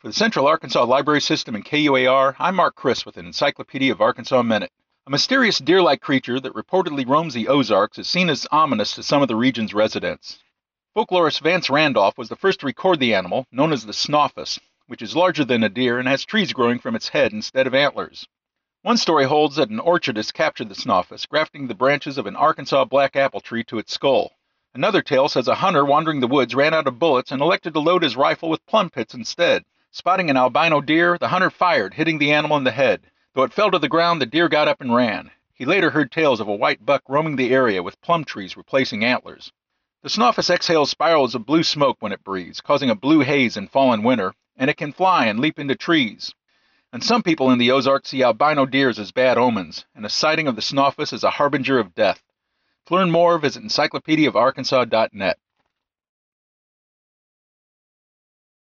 For the Central Arkansas Library System and KUAR, I'm Mark Chris with an Encyclopedia of Arkansas Minute. A mysterious deer-like creature that reportedly roams the Ozarks is seen as ominous to some of the region's residents. Folklorist Vance Randolph was the first to record the animal, known as the Snoffus, which is larger than a deer and has trees growing from its head instead of antlers. One story holds that an orchardist captured the Snoffus, grafting the branches of an Arkansas black apple tree to its skull. Another tale says a hunter wandering the woods ran out of bullets and elected to load his rifle with plum pits instead. Spotting an albino deer, the hunter fired, hitting the animal in the head. Though it fell to the ground, the deer got up and ran. He later heard tales of a white buck roaming the area with plum trees replacing antlers. The Snoffus exhales spirals of blue smoke when it breathes, causing a blue haze in fall and winter, and it can fly and leap into trees. And some people in the Ozarks see albino deers as bad omens, and a sighting of the Snoffus is a harbinger of death. To learn more, visit encyclopediaofarkansas.net.